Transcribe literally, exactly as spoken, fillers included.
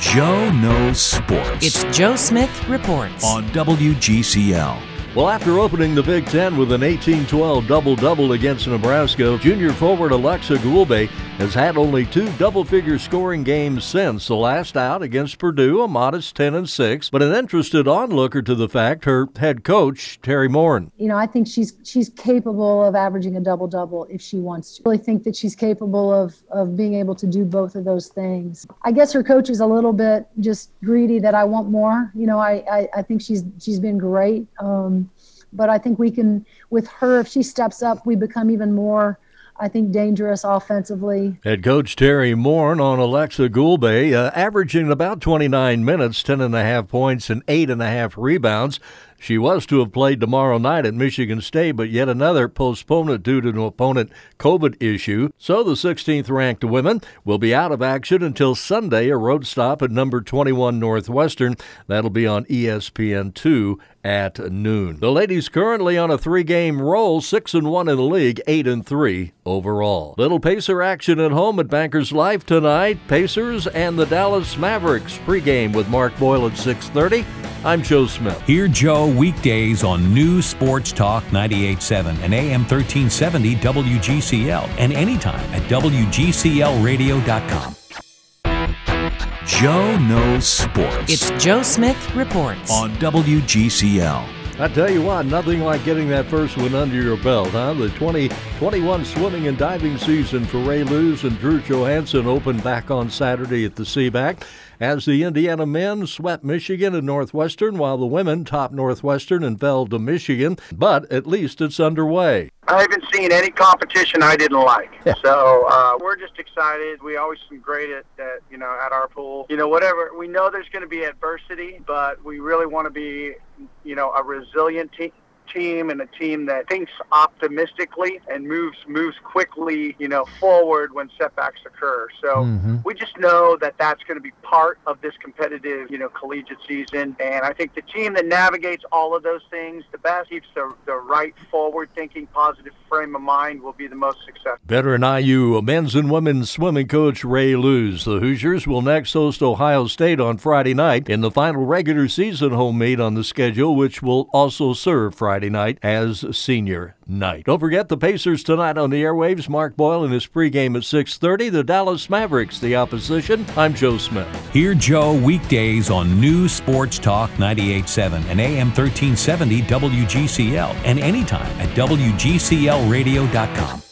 Joe Knows Sports. It's Joe Smith Reports on W G C L. Well, after opening the Big Ten with an eighteen twelve double-double against Nebraska, junior forward Alexa Goulbe has had only two double-figure scoring games since, the last out against Purdue, a modest ten and six, but an interested onlooker to the fact her head coach, Teri Moren. You know, I think she's she's capable of averaging a double-double if she wants to. I really think that she's capable of, of being able to do both of those things. I guess her coach is a little bit just greedy that I want more. You know, I, I, I think she's she's been great. Um, But I think we can, with her, if she steps up, we become even more, I think, dangerous offensively. Head coach Teri Moren on Alexa Goulbe, uh, averaging about twenty-nine minutes, ten and a half points, and eight and a half rebounds. She was to have played tomorrow night at Michigan State, but yet another postponement due to an opponent COVID issue. So the sixteenth-ranked women will be out of action until Sunday, a road stop at number twenty-one Northwestern. That'll be on E S P N two at noon. The ladies currently on a three-game roll, six and one in the league, eight and three overall. Little Pacer action at home at Bankers Life tonight. Pacers and the Dallas Mavericks pregame with Mark Boyle at six thirty. I'm Joe Smith. Hear Joe weekdays on News Sports Talk ninety-eight point seven and A M thirteen seventy W G C L and anytime at W G C L radio dot com. Joe Knows Sports. It's Joe Smith Reports on W G C L. I tell you what, nothing like getting that first one under your belt, huh? The twenty twenty-one swimming and diving season for Ray Lewis and Drew Johansson opened back on Saturday at the Seaback as the Indiana men swept Michigan and Northwestern, while the women topped Northwestern and fell to Michigan. But at least it's underway. I haven't seen any competition I didn't like. So uh, we're just excited. We always seem great at, at, you know, at our pool. You know, whatever. We know there's going to be adversity, but we really want to be, you know, a resilient team. team and a team that thinks optimistically and moves moves quickly, you know, forward when setbacks occur. So mm-hmm. we just know that that's going to be part of this competitive, you know, collegiate season. And I think the team that navigates all of those things the best, keeps the, the right forward-thinking, positive frame of mind, will be the most successful. Veteran I U men's and women's swimming coach Ray Lewis. The Hoosiers will next host Ohio State on Friday night in the final regular season home meet on the schedule, which will also serve Friday night as senior night. Don't forget the Pacers tonight on the airwaves. Mark Boyle in his pregame at six thirty. The Dallas Mavericks, the opposition. I'm Joe Smith. Hear Joe weekdays on News Sports Talk ninety-eight point seven and A M thirteen seventy W G C L and anytime at W G C L radio dot com.